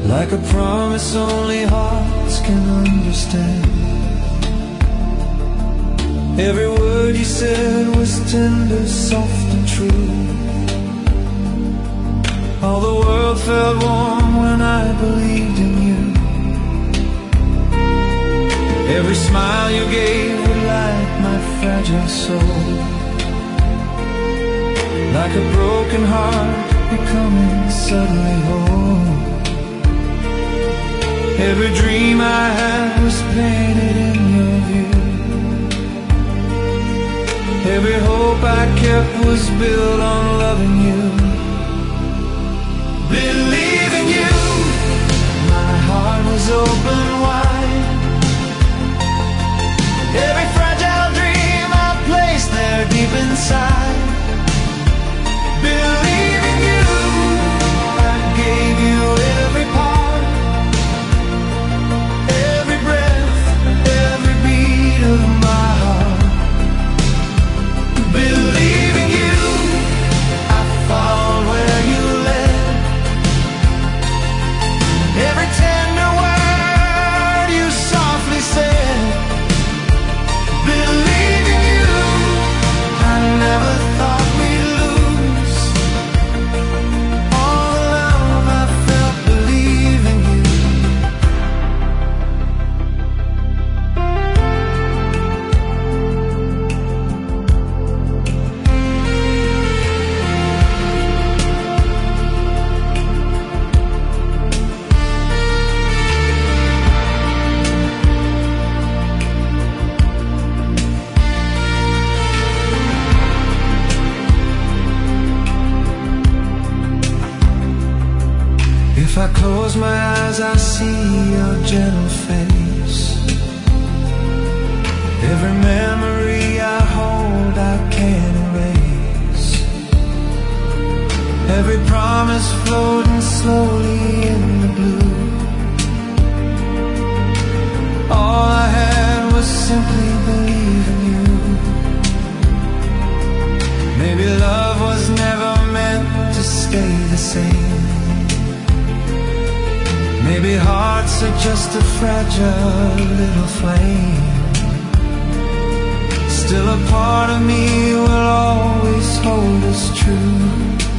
like a promise only hearts can understand. Every word you said was tender, soft and true. All the world felt warm when I believed in you. Every smile you gave would light my fragile soul, like a broken heart becoming suddenly whole. Every dream I had was painted in your view. Every hope I kept was built on loving you. Believing you, my heart was open wide. Every fragile dream I placed there deep inside. Believing you, I gave you every part, every breath, every beat of my heart. Believing you, I followed where you led. Every tender word you softly said. Believing you, I never thought we'd lose all the love I felt believing you. If I close my eyes, I see your gentle face. Every memory I hold, I can't erase. Every promise floating slowly in the blue. All I had was simply believing you. Maybe love was never meant to stay the same. Maybe hearts are just a fragile little flame. Still a part of me will always hold us true.